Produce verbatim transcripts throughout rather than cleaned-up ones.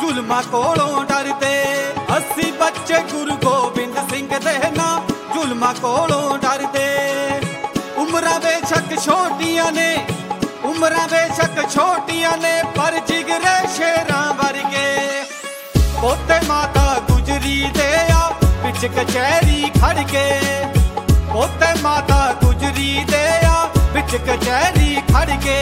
ਜ਼ੁਲਮਾਂ ਕੋਲੋਂ ਡਰਦੇ। ਅਸੀਂ ਬੱਚੇ ਗੁਰੂ ਗੋਬਿੰਦ ਸਿੰਘ ਦੇ ਨਾ ਜ਼ੁਲਮਾਂ ਕੋਲੋਂ ਡਰਦੇ। ਉਮਰਾਂ ਬੇਸ਼ੱਕ ਛੋਟੀਆਂ ਨੇ, ਉਮਰਾਂ ਬੇਸ਼ੱਕ ਛੋਟੀਆਂ ਨੇ, ਪਰ ਜਿਗਰੇ ਸ਼ੇਰਾਂ ਵਰਗੇ। ਪੋਤੇ ਮਾਤਾ ਗੁਜਰੀ ਦੇ ਆ ਵਿੱਚ ਕਚਹਿਰੀ ਖੜ ਕੇ। ਪੋਤੇ ਮਾਤਾ ਗੁਜਰੀ ਦੇ ਆ ਵਿੱਚ ਕਚਹਿਰੀ ਖੜ ਕੇ।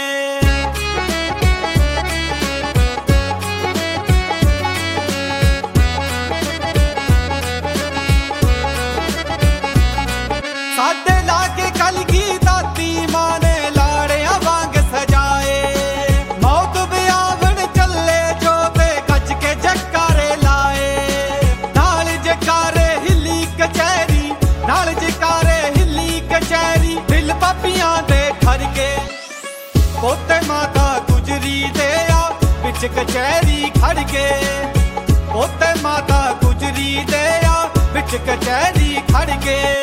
ਸਾਡੇ ਲਾਗੇ ਕਲਗੀ ਦਾਤੀ ਮਾਂ ਨੇ ਲਾੜਿਆਂ ਵਾਂਗ ਸਜਾਏ। ਮੌਤ ਵਿਆਵਣ ਚੱਲੇ ਜੋ ਤੇ ਗੱਜ ਕੇ ਜਕਾਰੇ ਲਾਏ। ਨਾਲ ਜਕਾਰੇ ਹਿੱਲੀ ਕਚਹਿਰੀ, ਨਾਲ ਜਕਾਰੇ ਹਿੱਲੀ ਕਚਹਿਰੀ, ਦਿਲ ਪਾਪੀਆਂ ਦੇ ਠਰ ਗਏ। ਪੋਤੇ ਮਾਤਾ ਗੁਜਰੀ ਦੇ ਆ ਵਿੱਚ ਕਚਹਿਰੀ ਖੜ ਗਏ। ਪੋਤੇ ਮਾਤਾ ਗੁਜਰੀ ਦੇ ਆ ਵਿੱਚ ਕਚਹਿਰੀ ਖੜ ਗਏ।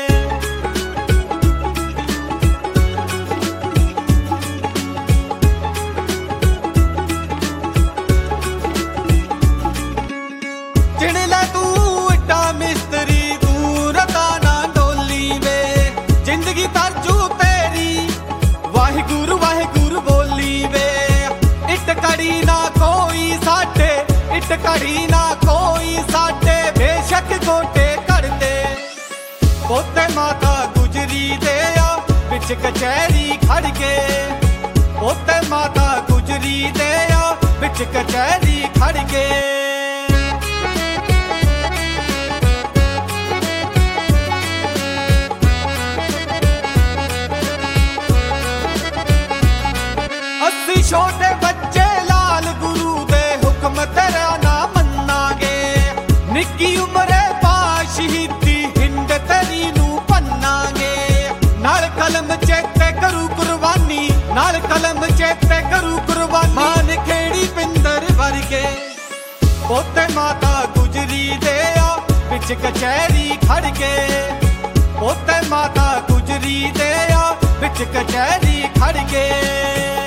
ਤਰਜੂ ਤੇਰੀ ਵਾਹਿਗੁਰੂ ਵਾਹਿਗੁਰੂ ਬੋਲੀ ਵੇ। ਇੱਟ ਕੜੀ ਨਾ ਕੋਈ ਸਾਡੇ, ਇੱਟ ਕੜੀ ਨਾ ਕੋਈ ਸਾਡੇ, ਬੇਸ਼ੱਕ ਗੋਟੇ ਘੜਦੇ। ਪੋਤੇ ਮਾਤਾ ਗੁਜਰੀ ਦੇ ਆ ਵਿੱਚ ਕਚਹਿਰੀ ਖੜ ਕੇ। ਪੋਤੇ ਮਾਤਾ ਗੁਜਰੀ ਦੇ ਆ ਵਿੱਚ ਕਚਹਿਰੀ ਖੜ ਕੇ। ਛੋਟੇ ਬੱਚੇ ਲਾਲ ਗੁਰੂ ਦੇ ਹੁਕਮ ਤੇਰਾ ਨਾ ਮੰਨਾਂਗੇ। ਨਿੱਕੀ ਉਮਰੇ ਪਾ ਸ਼ਹੀਦੀ ਹਿੰਦ ਤੇਰੀ ਨੂੰ ਭੰਨਾਂਗੇ। ਨਾਲ ਕਲਮ ਚੇਤੇ ਕਰੂ ਕੁਰਬਾਨੀ, ਨਾਲ ਕਲਮ ਚੇਤੇ ਕਰੂ ਕੁਰਬਾਨੀ, ਮਾਨ ਖੇੜੀ ਪਿੰਦਰ ਵਰਗੇ। ਪੋਤੇ ਮਾਤਾ ਗੁਜਰੀ ਦੇ ਆ ਵਿੱਚ ਕਚਹਿਰੀ ਖੜ ਕੇ। ਪੋਤੇ ਮਾਤਾ ਗੁਜਰੀ ਦੇ ਆ ਵਿੱਚ ਕਚਹਿਰੀ ਖੜ ਕੇ।